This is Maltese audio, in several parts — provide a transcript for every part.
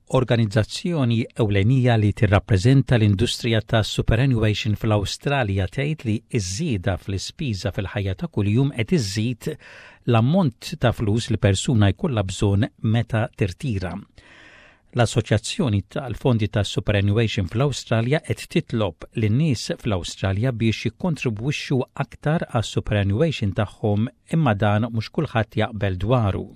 Organizzazzjoni ewlenija li tirrappreżenta l-industrija ta' superannuation fl-Awstralja tgħid li ż-żieda fl-ispiża fil-ħajja ta' kuljum qed iżżid l-ammont ta' flus li persuna jkollha bżonn meta tirtira. L-Assoċjazzjoni tal-Fondi ta' Superannuation fl-Awstralja qed titlob lin-nies fl-Awstralja biex jikkontribwixxu aktar għas-superannuation tagħhom imma dan mhux kulħadd jaqbel dwaru.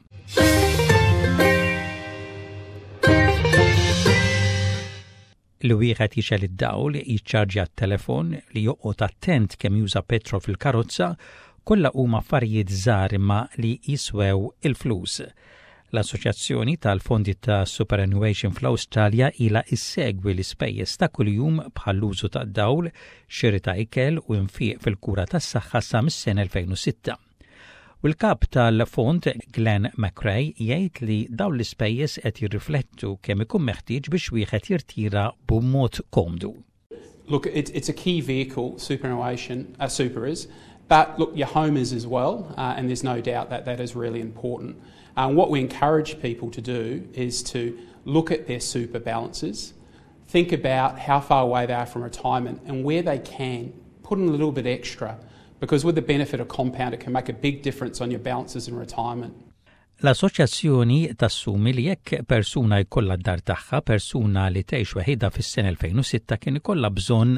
Li wieħed jixel id-dawl jiċċarġja t-telefon li joqgħod attent kemm juża petrol fil-karozza kollha huma affarijiet żgħar imma li jiswew il-flus. L-Assoċjazzjoni tal-Fondi ta' Superannuation fl-Awstralja ilha issegwi l-ispejjeż ta' kuljum bħall-użu tad-dawl, xiri ta' ikel u infieq fil-kura tas-saħħa sa mis-sena 2006. U l-kap tal-fond Glenn McRae jgħid li dawn l-ispejjeż qed jirriflettu kemm ikun meħtieġ biex wieħed jirtira b'mod komdu. Look, it's a key vehicle, superannuation, super is, but look, your home is as well, and there's no doubt that that is really important. What we encourage people to do is to look at their super balances, think about how far away they are from retirement, and where they can, put in a little bit extra. Because with the benefit of compound, it can make a big difference on your balances in retirement. L-Assoċjazzjoni tassumi li jekk persuna jkollha d-dar tagħha persuna li tgħix waħedha fis-sena 2006 kien ikollha bżonn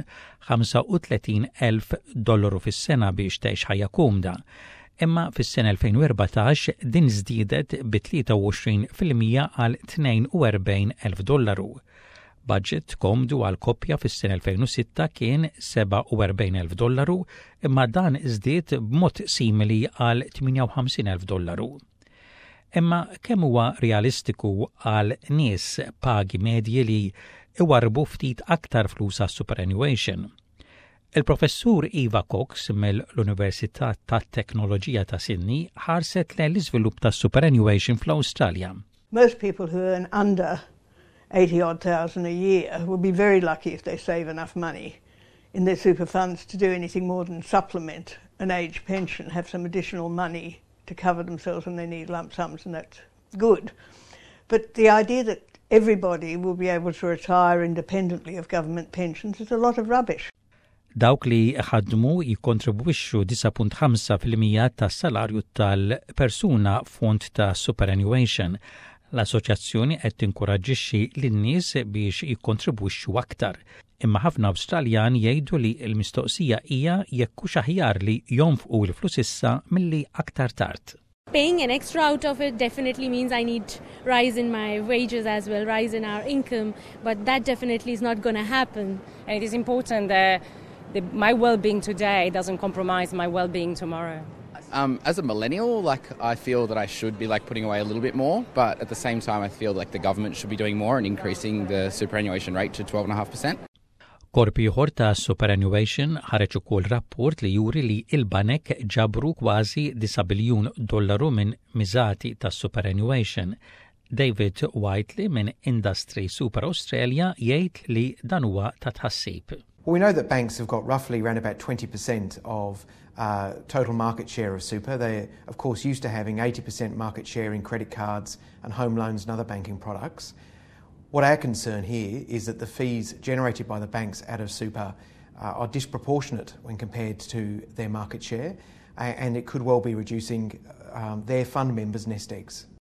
$35,000 fis-sena biex tgħix ħajja komda. Imma fis-sena 2014 din żdiedet bi 23% għal $42,000. Budget komdu għal koppja fis-sena 2006 kien $47,000 imma dan iżdied b'mod simili għal $58,000. Imma kemm huwa realistiku għal nies pagi medji li iwarbu ftit aktar flus għas-superannuation. Il-professur Eva Cox mill-Università tat-Teknoloġija ta' Sydney ħarset lejn l-iżvilupp tas-superannuation fl-Awstralja. Most people who earn under 80-odd thousand a year will be very lucky if they save enough money in their super funds to do anything more than supplement an age pension, have some additional money to cover themselves when they need lump sums, and that's good. But the idea that everybody will be able to retire independently of government pensions is a lot of rubbish. Dawk li ħadmu jikkontribwixxu 9.5% tas-salarju tal-persuna fond ta' superannuation. L-Assoċjazzjoni qed tinkoraġġixxi lin-nies biex jikkontribwixxu aktar. Imma ħafna Awstraljan jgħidu li l-mistoqsija hija jekk hux aħjar li jonfqu l-flus issa milli aktar tard. Paying an extra out of it definitely means I need rise in my wages as well, rise in our income, but that definitely is not going to happen. And it is important that my well-being today doesn't compromise my well-being tomorrow. As a millennial, I feel that I should be putting away a little bit more, but at the same time I feel like the government should be doing more and increasing the superannuation rate to 12.5%. Korpi ieħor ta' superannuation ħareġ ukoll rapport li juri li il-banek ġabru kważi $9 biljun minn miżati ta' superannuation. David Whiteley minn Industry Super Australia jgħid li dan huwa ta' tħassib. Well, we know that banks have got roughly around about 20% of total market share of super. They're, of course, used to having 80% market share in credit cards and home loans and other banking products. What our concern here is that the fees generated by the banks out of super are disproportionate when compared to their market share, and it could well be reducing their fund members' nest eggs.